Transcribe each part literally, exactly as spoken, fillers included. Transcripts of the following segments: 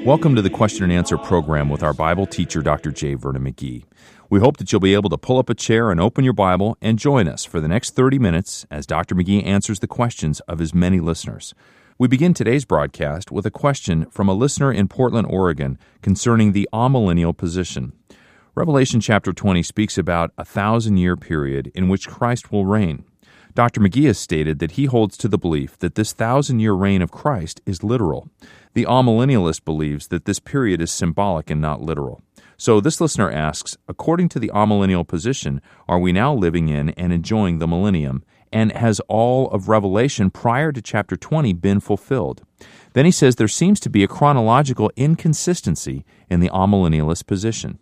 Welcome to the Question and Answer program with our Bible teacher, Doctor J. Vernon McGee. We hope that you'll be able to pull up a chair and open your Bible and join us for the next thirty minutes as Doctor McGee answers the questions of his many listeners. We begin today's broadcast with a question from a listener in Portland, Oregon, concerning the amillennial position. Revelation chapter twenty speaks about a thousand-year period in which Christ will reign. Doctor McGee has stated that he holds to the belief that this thousand-year reign of Christ is literal. The amillennialist believes that this period is symbolic and not literal. So this listener asks, according to the amillennial position, are we now living in and enjoying the millennium? And has all of Revelation prior to chapter twenty been fulfilled? Then he says there seems to be a chronological inconsistency in the amillennialist position.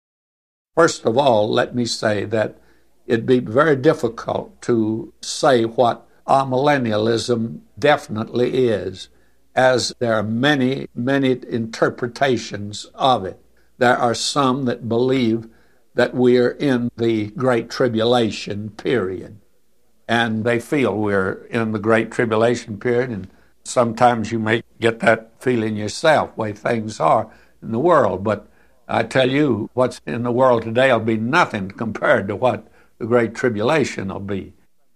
First of all, let me say that it'd be very difficult to say what amillennialism definitely is, as there are many, many interpretations of it. There are some that believe that we're in the Great Tribulation period, and they feel we're in the Great Tribulation period, and sometimes you may get that feeling yourself, the way things are in the world. But I tell you, what's in the world today will be nothing compared to what the Great Tribulation will be.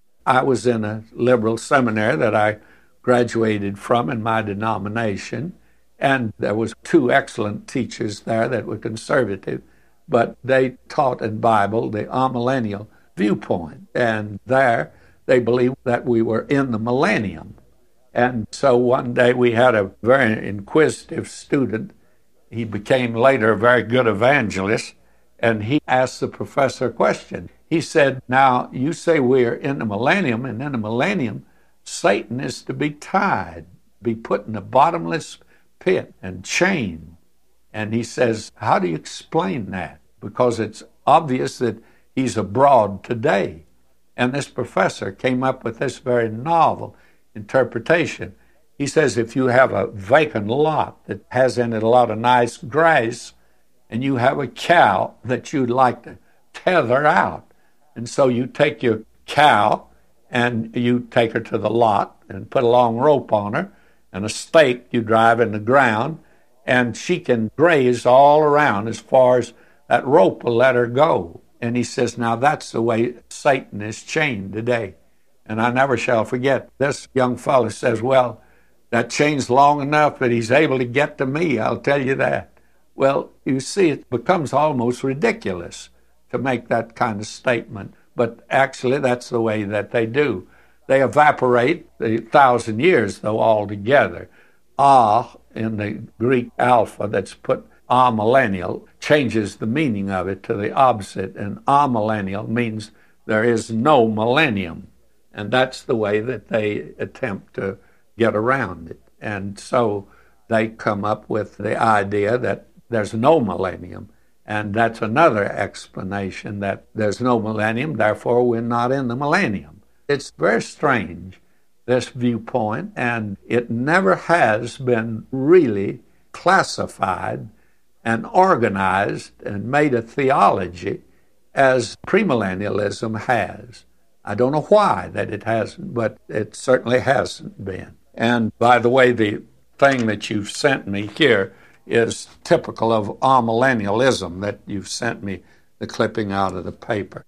I was in a liberal seminary that I graduated from in my denomination, and there was two excellent teachers there that were conservative, but they taught in Bible the amillennial viewpoint, and there they believed that we were in the millennium. And so one day we had a very inquisitive student. He became later a very good evangelist, and he asked the professor a question. He said, now, you say we're in the millennium, and in the millennium, Satan is to be tied, be put in a bottomless pit and chained. And he says, how do you explain that? Because it's obvious that he's abroad today. And this professor came up with this very novel interpretation. He says, if you have a vacant lot that has in it a lot of nice grass, and you have a cow that you'd like to tether out, and so you take your cow and you take her to the lot and put a long rope on her and a stake you drive in the ground, and she can graze all around as far as that rope will let her go. And he says, now that's the way Satan is chained today. And I never shall forget, this young fellow says, well, that chain's long enough that he's able to get to me, I'll tell you that. Well, you see, it becomes almost ridiculous to make that kind of statement, but actually that's the way that they do. They evaporate the thousand years, though, altogether. Ah, in the Greek alpha that's put amillennial, changes the meaning of it to the opposite, and amillennial means there is no millennium, and that's the way that they attempt to get around it. And so they come up with the idea that there's no millennium. And that's another explanation, that there's no millennium, therefore we're not in the millennium. It's very strange, this viewpoint, and it never has been really classified and organized and made a theology as premillennialism has. I don't know why that it hasn't, but it certainly hasn't been. And by the way, the thing that you've sent me here is typical of amillennialism, that you've sent me the clipping out of the paper.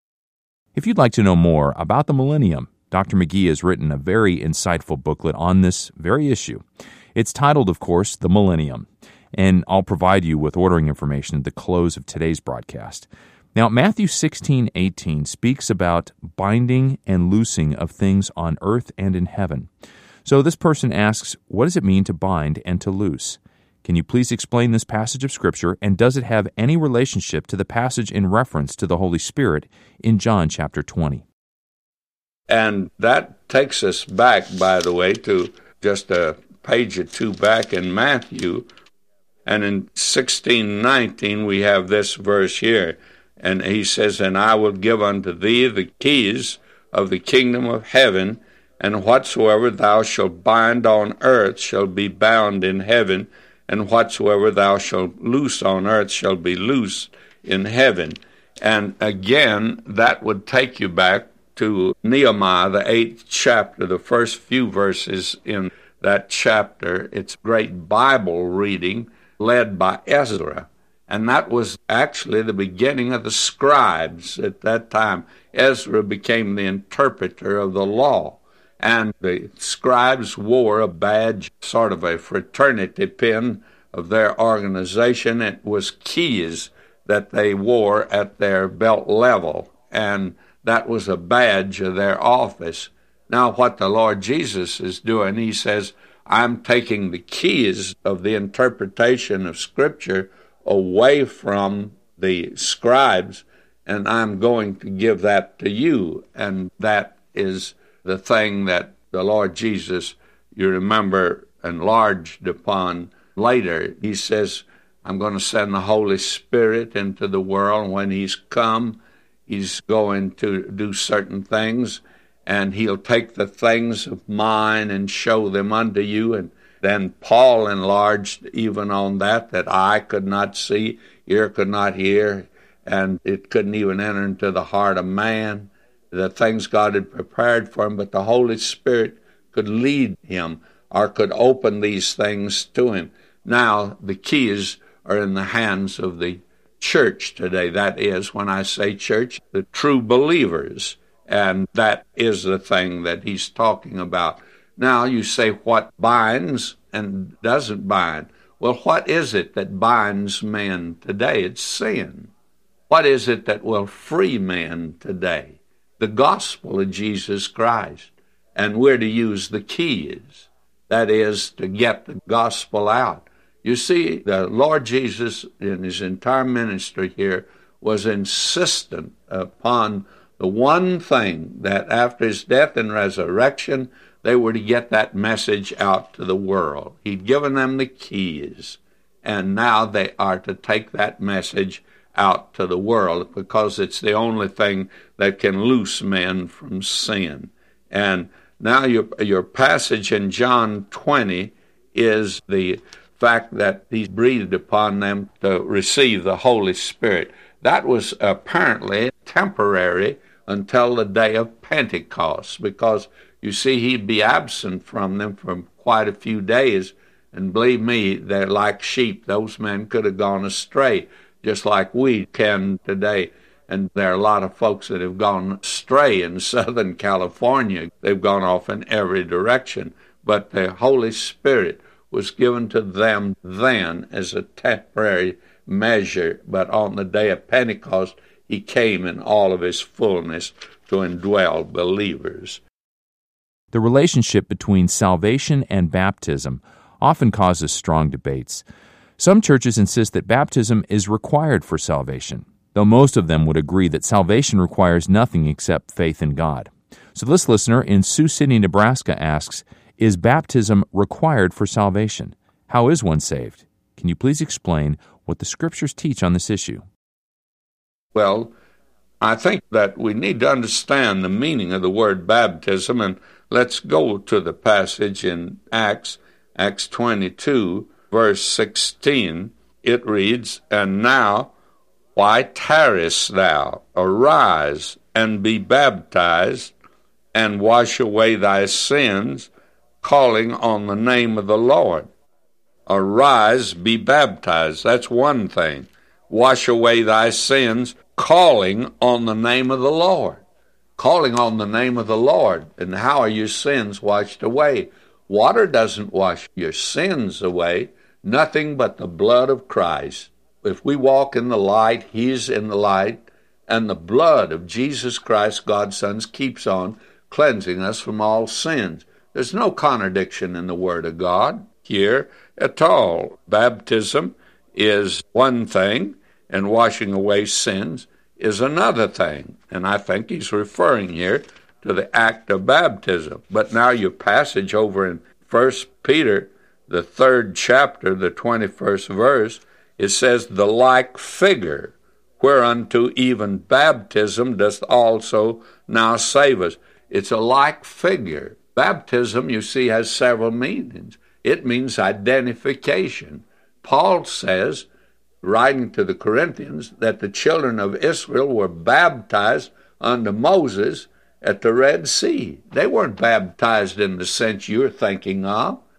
If you'd like to know more about the millennium, Doctor McGee has written a very insightful booklet on this very issue. It's titled, of course, The Millennium, and I'll provide you with ordering information at the close of today's broadcast. Now, Matthew sixteen eighteen speaks about binding and loosing of things on earth and in heaven. So this person asks, what does it mean to bind and to loose? Can you please explain this passage of Scripture, and does it have any relationship to the passage in reference to the Holy Spirit in John chapter twenty? And that takes us back, by the way, to just a page or two back in Matthew. And in sixteen nineteen, we have this verse here. And he says, and I will give unto thee the keys of the kingdom of heaven, and whatsoever thou shalt bind on earth shall be bound in heaven, and whatsoever thou shalt loose on earth shall be loosed in heaven. And again, that would take you back to Nehemiah, the eighth chapter, the first few verses in that chapter. It's great Bible reading led by Ezra. And that was actually the beginning of the scribes at that time. Ezra became the interpreter of the law. And the scribes wore a badge, sort of a fraternity pin of their organization. It was keys that they wore at their belt level. And that was a badge of their office. Now what the Lord Jesus is doing, he says, I'm taking the keys of the interpretation of Scripture away from the scribes, and I'm going to give that to you. And that is the thing that the Lord Jesus, you remember, enlarged upon later. He says, I'm going to send the Holy Spirit into the world. When he's come, he's going to do certain things, and he'll take the things of mine and show them unto you. And then Paul enlarged even on that, that eye could not see, ear could not hear, and it couldn't even enter into the heart of man, the things God had prepared for him, but the Holy Spirit could lead him or could open these things to him. Now, the keys are in the hands of the church today. That is, when I say church, the true believers. And that is the thing that he's talking about. Now you say, what binds and doesn't bind? Well, what is it that binds men today? It's sin. What is it that will free men today? The gospel of Jesus Christ. And we're to use the keys. That is, to get the gospel out. You see, the Lord Jesus, in his entire ministry here, was insistent upon the one thing, that after his death and resurrection, they were to get that message out to the world. He'd given them the keys, and now they are to take that message out to the world, because it's the only thing that can loose men from sin. And now your, your passage in John twenty is the fact that he breathed upon them to receive the Holy Spirit. That was apparently temporary until the day of Pentecost, because you see, he'd be absent from them for quite a few days, and believe me, they're like sheep. Those men could have gone astray, just like we can today. And there are a lot of folks that have gone astray in Southern California. They've gone off in every direction. But the Holy Spirit was given to them then as a temporary measure. But on the day of Pentecost, he came in all of his fullness to indwell believers. The relationship between salvation and baptism often causes strong debates. Some churches insist that baptism is required for salvation, though most of them would agree that salvation requires nothing except faith in God. So this listener in Sioux City, Nebraska asks, is baptism required for salvation? How is one saved? Can you please explain what the Scriptures teach on this issue? Well, I think that we need to understand the meaning of the word baptism, and let's go to the passage in Acts, Acts twenty-two, verse sixteen. It reads, And now, why tarriest thou? Arise, and be baptized, and wash away thy sins, calling on the name of the Lord. Arise, be baptized. That's one thing. Wash away thy sins, calling on the name of the Lord. Calling on the name of the Lord. And how are your sins washed away? Water doesn't wash your sins away. Nothing but the blood of Christ. If we walk in the light, he's in the light, and the blood of Jesus Christ, God's Son, keeps on cleansing us from all sins. There's no contradiction in the Word of God here at all. Baptism is one thing, and washing away sins is another thing. And I think he's referring here to the act of baptism. But now your passage over in First Peter, the third chapter, the twenty-first verse, it says, The like figure, whereunto even baptism doth also now save us. It's a like figure. Baptism, you see, has several meanings. It means identification. Paul says, writing to the Corinthians, that the children of Israel were baptized unto Moses at the Red Sea. They weren't baptized in the sense you're thinking of.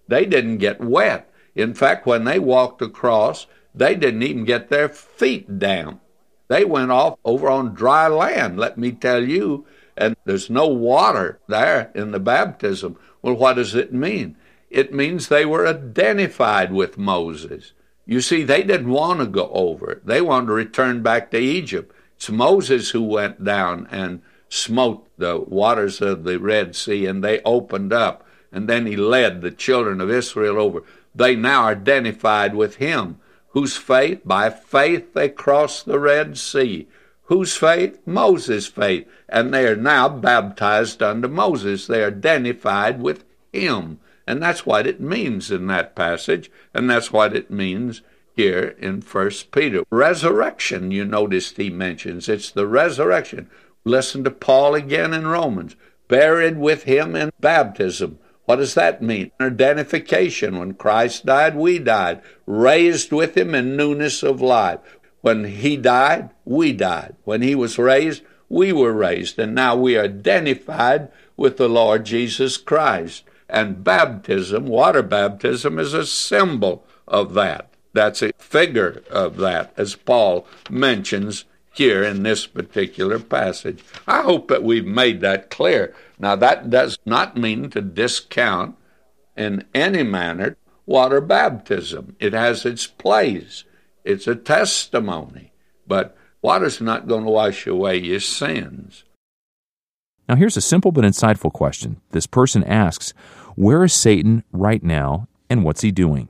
They didn't get wet. In fact, when they walked across, they didn't even get their feet damp. They went off over on dry land, let me tell you, and there's no water there in the baptism. Well, what does it mean? It means they were identified with Moses. You see, they didn't want to go over. They wanted to return back to Egypt. It's Moses who went down and smote the waters of the Red Sea, and they opened up, and then he led the children of Israel over. They now are identified with him. Whose faith? By faith they crossed the Red Sea. Whose faith? Moses' faith. And they are now baptized unto Moses. They are identified with him. And that's what it means in that passage, and that's what it means here in First Peter. Resurrection, you noticed he mentions. It's the resurrection. Listen to Paul again in Romans. Buried with him in baptism. What does that mean? Identification. When Christ died, we died. Raised with him in newness of life. When he died, we died. When he was raised, we were raised. And now we are identified with the Lord Jesus Christ. And baptism, water baptism, is a symbol of that. That's a figure of that, as Paul mentions here in this particular passage. I hope that we've made that clear. Now, that does not mean to discount in any manner water baptism. It has its place. It's a testimony. But water's not going to wash away your sins. Now, here's a simple but insightful question. This person asks, where is Satan right now, and what's he doing?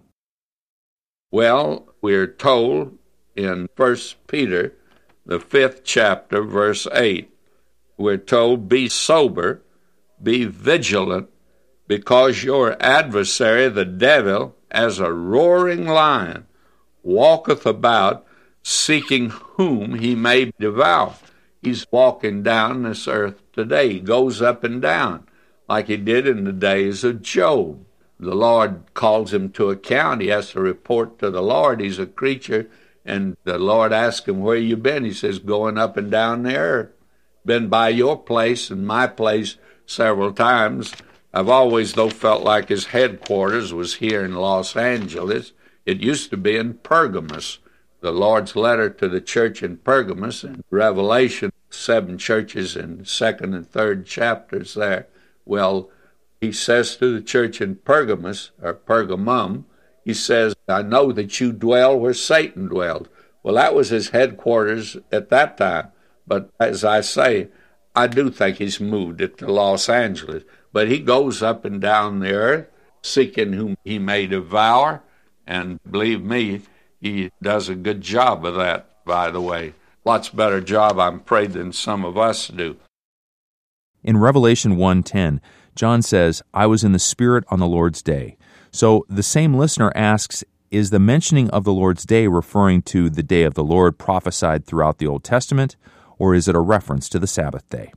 Well, we're told in First Peter, the fifth chapter, verse eight, we're told, be sober, be vigilant, because your adversary, the devil, as a roaring lion, walketh about, seeking whom he may devour. He's walking down this earth today. He goes up and down, like he did in the days of Job. The Lord calls him to account. He has to report to the Lord. He's a creature, and the Lord asks him, where you been? He says, going up and down the earth. Been by your place and my place several times. I've always, though, felt like his headquarters was here in Los Angeles. It used to be in Pergamos. The Lord's letter to the church in Pergamos, in Revelation, seven churches in second and third chapters there. Well, he says to the church in Pergamos, or Pergamum, he says, I know that you dwell where Satan dwelled. Well, that was his headquarters at that time. But as I say, I do think he's moved it to Los Angeles. But he goes up and down the earth, seeking whom he may devour. And believe me, he does a good job of that, by the way. Lots better job, I'm afraid, than some of us do. In Revelation one ten, John says, I was in the Spirit on the Lord's day. So the same listener asks, is the mentioning of the Lord's day referring to the day of the Lord prophesied throughout the Old Testament, or is it a reference to the Sabbath day?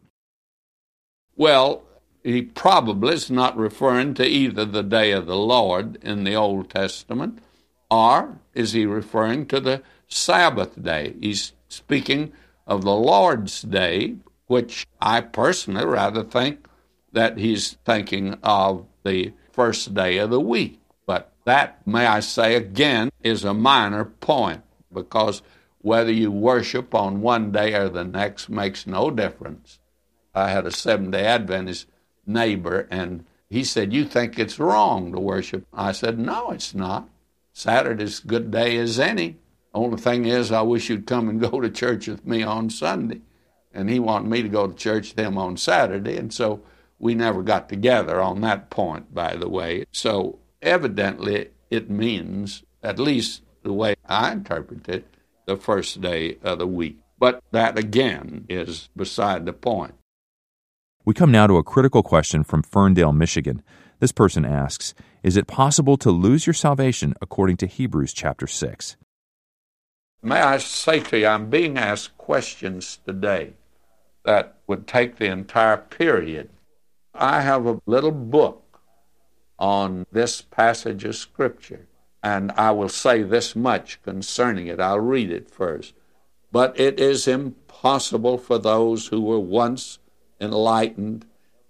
Well, he probably is not referring to either the day of the Lord in the Old Testament, or is he referring to the Sabbath day? He's speaking of the Lord's day, which I personally rather think that he's thinking of the first day of the week. But that, may I say again, is a minor point, because whether you worship on one day or the next makes no difference. I had a Seventh-day Adventist neighbor, and he said, you think it's wrong to worship? I said, no, it's not. Saturday's a good day as any. Only thing is, I wish you'd come and go to church with me on Sunday. And he wanted me to go to church with him on Saturday, and so we never got together on that point, by the way. So evidently it means, at least the way I interpret it, the first day of the week. But that, again, is beside the point. We come now to a critical question from Ferndale, Michigan. This person asks, is it possible to lose your salvation according to Hebrews chapter six? May I say to you, I'm being asked questions today that would take the entire period. I have a little book on this passage of Scripture, and I will say this much concerning it. I'll read it first. But it is impossible for those who were once enlightened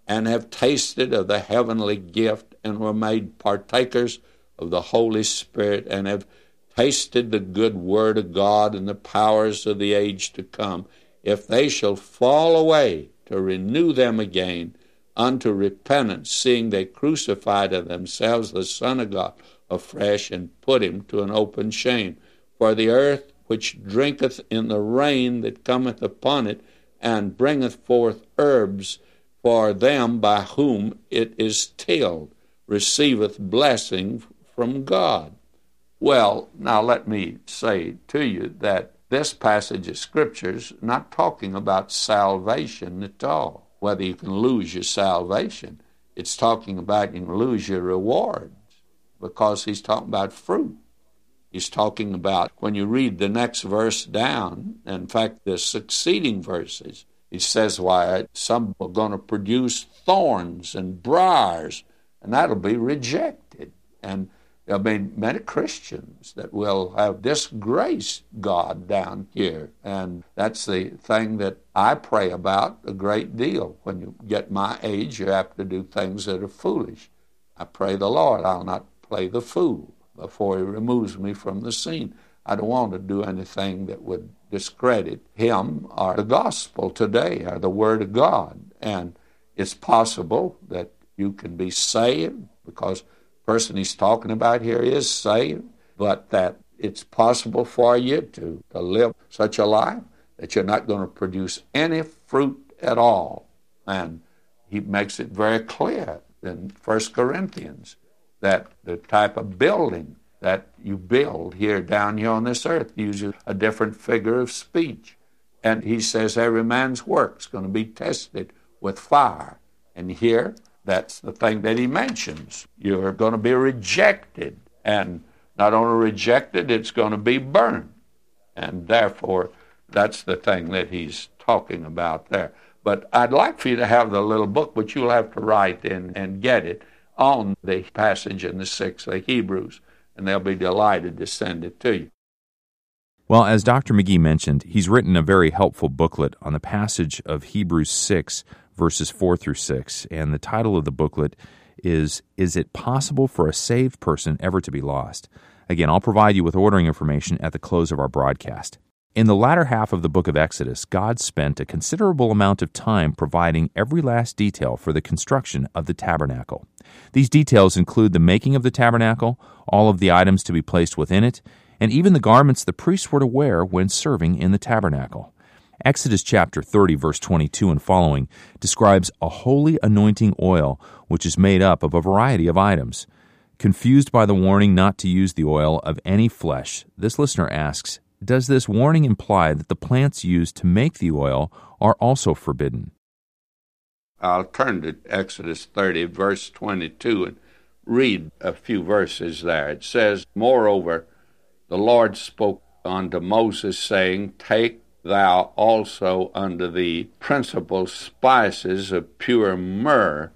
and have tasted of the heavenly gift, and were made partakers of the Holy Spirit, and have tasted the good word of God and the powers of the age to come, if they shall fall away, to renew them again unto repentance, seeing they crucify to themselves the Son of God afresh, and put him to an open shame. For the earth which drinketh in the rain that cometh upon it, and bringeth forth herbs for them by whom it is tilled, receiveth blessing from God. Well, now let me say to you that this passage of Scripture is not talking about salvation at all, whether you can lose your salvation. It's talking about you can lose your rewards, because he's talking about fruit. He's talking about, when you read the next verse down, in fact, the succeeding verses, he says, why, some are going to produce thorns and briars, and that'll be rejected. And there'll be many Christians that will have disgraced God down here. And that's the thing that I pray about a great deal. When you get my age, you have to do things that are foolish. I pray the Lord I'll not play the fool before he removes me from the scene. I don't want to do anything that would discredit him or the gospel today or the word of God. And it's possible that you can be saved, because the person he's talking about here is saved, but that it's possible for you to, to live such a life that you're not going to produce any fruit at all. And he makes it very clear in First Corinthians that the type of building that you build here down here on this earth uses a different figure of speech. And he says every man's work is going to be tested with fire. And here, that's the thing that he mentions. You're going to be rejected. And not only rejected, it's going to be burned. And therefore, that's the thing that he's talking about there. But I'd like for you to have the little book, which you'll have to write in and get it, on the passage in the sixth of Hebrews, and they'll be delighted to send it to you. Well, as Doctor McGee mentioned, he's written a very helpful booklet on the passage of Hebrews six, verses four through six, and the title of the booklet is, Is It Possible for a Saved Person Ever to Be Lost? Again, I'll provide you with ordering information at the close of our broadcast. In the latter half of the book of Exodus, God spent a considerable amount of time providing every last detail for the construction of the tabernacle. These details include the making of the tabernacle, all of the items to be placed within it, and even the garments the priests were to wear when serving in the tabernacle. Exodus chapter thirty, verse twenty-two and following describes a holy anointing oil which is made up of a variety of items. Confused by the warning not to use the oil of any flesh, this listener asks, does this warning imply that the plants used to make the oil are also forbidden? I'll turn to Exodus thirty, verse twenty-two, and read a few verses there. It says, Moreover, the Lord spoke unto Moses, saying, Take thou also unto thee principal spices of pure myrrh,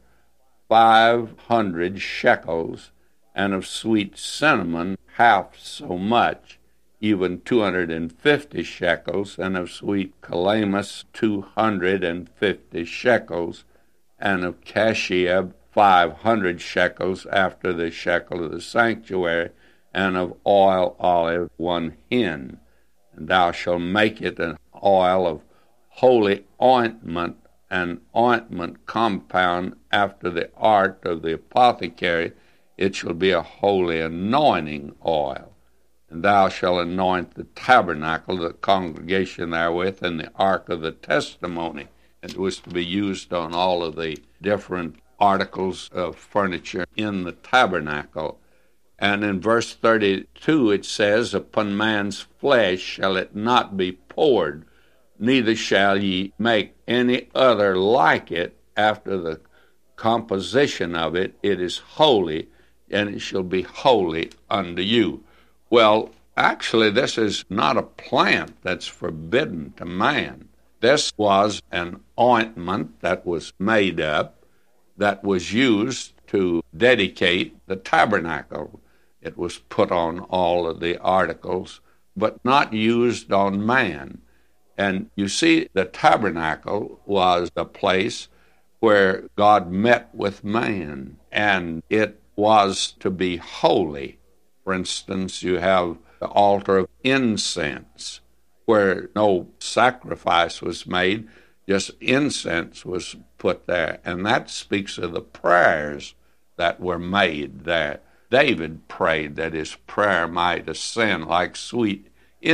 five hundred shekels, and of sweet cinnamon half so much, even two hundred and fifty shekels, and of sweet calamus two hundred and fifty shekels, and of cassia five hundred shekels after the shekel of the sanctuary, and of oil olive one hin. And thou shalt make it an oil of holy ointment, an ointment compound after the art of the apothecary. It shall be a holy anointing oil. And thou shalt anoint the tabernacle, the congregation therewith, and the ark of the testimony. It was to be used on all of the different articles of furniture in the tabernacle. And in verse thirty-two it says, Upon man's flesh shall it not be poured, neither shall ye make any other like it after the composition of it. It is holy, and it shall be holy unto you. Well, actually, this is not a plant that's forbidden to man. This was an ointment that was made up, that was used to dedicate the tabernacle. It was put on all of the articles, but not used on man. And you see, the tabernacle was a place where God met with man, and it was to be holy. For instance, you have the altar of incense, where no sacrifice was made, just incense was put there. And that speaks of the prayers that were made there. David prayed that his prayer might ascend like sweet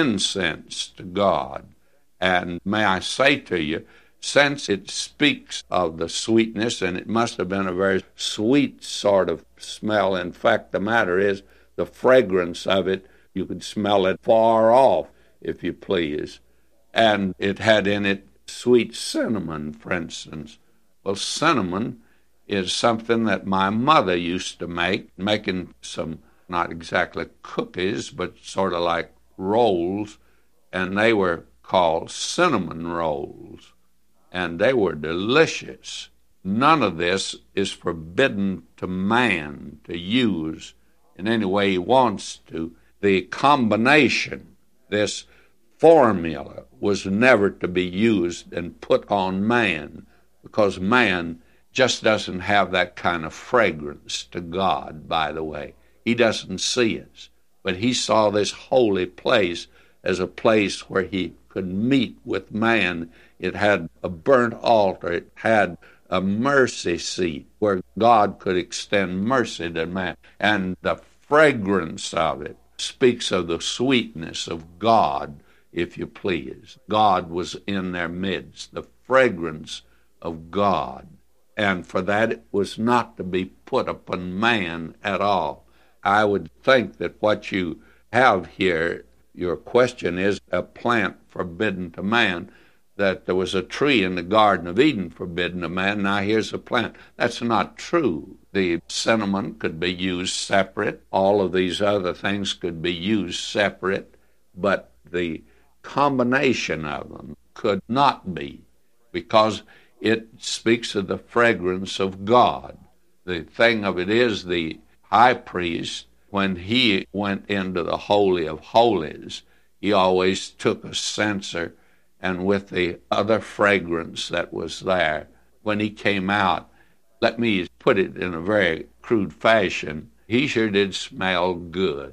incense to God. And may I say to you, since it speaks of the sweetness, and it must have been a very sweet sort of smell. In fact, the matter is, the fragrance of it, you could smell it far off, if you please. And it had in it sweet cinnamon, for instance. Well, cinnamon is something that my mother used to make, making some, not exactly cookies, but sort of like rolls, and they were called cinnamon rolls, and they were delicious. None of this is forbidden to man to use in any way he wants to. The combination, this formula, was never to be used and put on man, because man just doesn't have that kind of fragrance to God, by the way. He doesn't see us, but he saw this holy place as a place where he could meet with man. It had a burnt altar. It had a mercy seat where God could extend mercy to man. And the fragrance of it speaks of the sweetness of God, if you please. God was in their midst, the fragrance of God. And for that, it was not to be put upon man at all. I would think that what you have here, your question is a plant forbidden to man, that there was a tree in the Garden of Eden forbidden to man. Now here's a plant. That's not true. The cinnamon could be used separate. All of these other things could be used separate, but the combination of them could not be, because it speaks of the fragrance of God. The thing of it is, the high priest, when he went into the Holy of Holies, he always took a censer, and with the other fragrance that was there, when he came out, let me put it in a very crude fashion, he sure did smell good.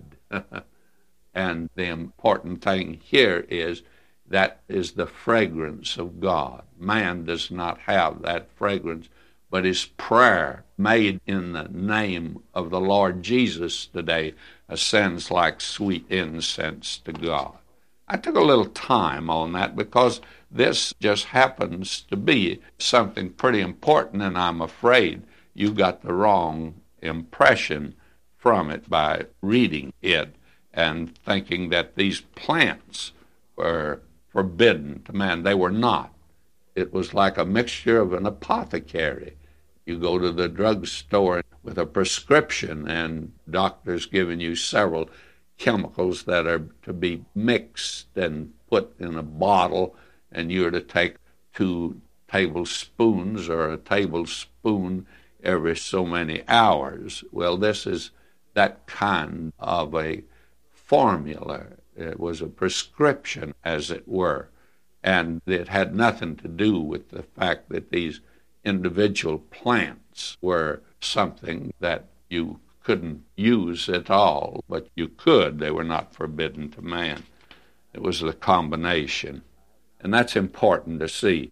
And the important thing here is that is the fragrance of God. Man does not have that fragrance, but his prayer made in the name of the Lord Jesus today ascends like sweet incense to God. I took a little time on that because this just happens to be something pretty important, and I'm afraid you got the wrong impression from it by reading it and thinking that these plants were forbidden to man. They were not. It was like a mixture of an apothecary. You go to the drugstore with a prescription, and doctors giving you several chemicals that are to be mixed and put in a bottle, and you're to take two tablespoons or a tablespoon every so many hours. Well, this is that kind of a formula. It was a prescription, as it were, and it had nothing to do with the fact that these individual plants were something that you couldn't use at all, but you could. They were not forbidden to man. It was the combination, and that's important to see.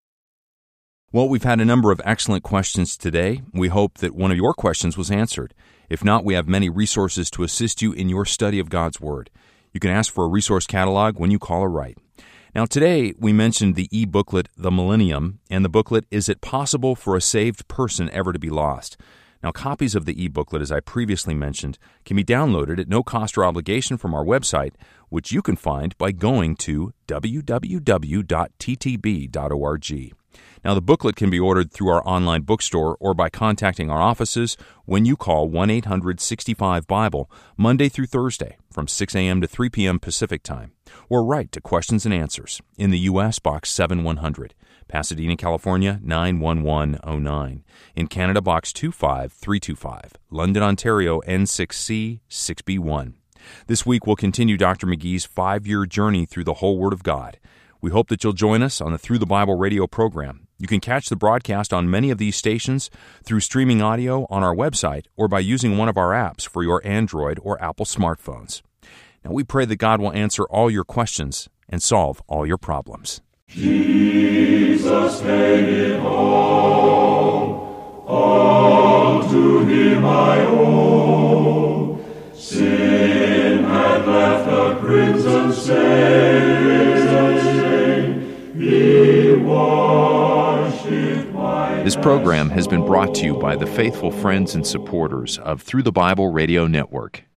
Well, we've had a number of excellent questions today. We hope that one of your questions was answered. If not, we have many resources to assist you in your study of God's Word. You can ask for a resource catalog when you call or write. Now, today we mentioned the e-booklet, The Millennium, and the booklet, Is It Possible for a Saved Person Ever to Be Lost? Now, copies of the e-booklet, as I previously mentioned, can be downloaded at no cost or obligation from our website, which you can find by going to w w w dot t t b dot org. Now, the booklet can be ordered through our online bookstore or by contacting our offices when you call one eight hundred sixty-five Bible Monday through Thursday from six a.m. to three p.m. Pacific Time, or write to Questions and Answers in the U S Box seven one hundred, Pasadena, California nine one one oh nine, in Canada Box two five three two five, London, Ontario N six C six B one. This week we'll continue Doctor McGee's five-year journey through the whole Word of God. We hope that you'll join us on the Through the Bible radio program You can catch the broadcast on many of these stations through streaming audio on our website or by using one of our apps for your Android or Apple smartphones. Now, we pray that God will answer all your questions and solve all your problems. Jesus paid it all, all to Him I owe. Sin had left a crimson stain, He washed it white. This program has been brought to you by the faithful friends and supporters of Through the Bible Radio Network.